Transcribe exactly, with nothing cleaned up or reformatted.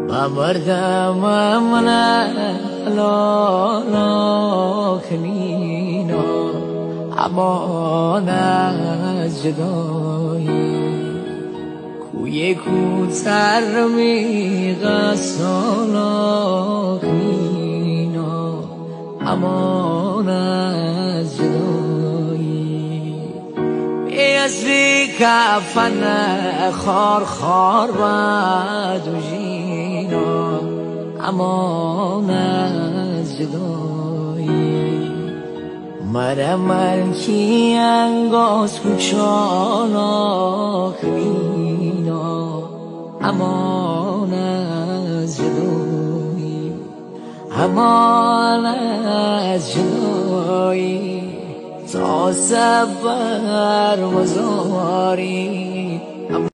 بردم من لالا کنینا امان از جدایی کوی کوتر میغ سالا کنینا امان از جدایی بیازی کفن خار خار بدوژینا امان از جدایی مرمر کی انگاز کوچانا کنینا امان از جدایی امان از جدایی تا سفر مزاری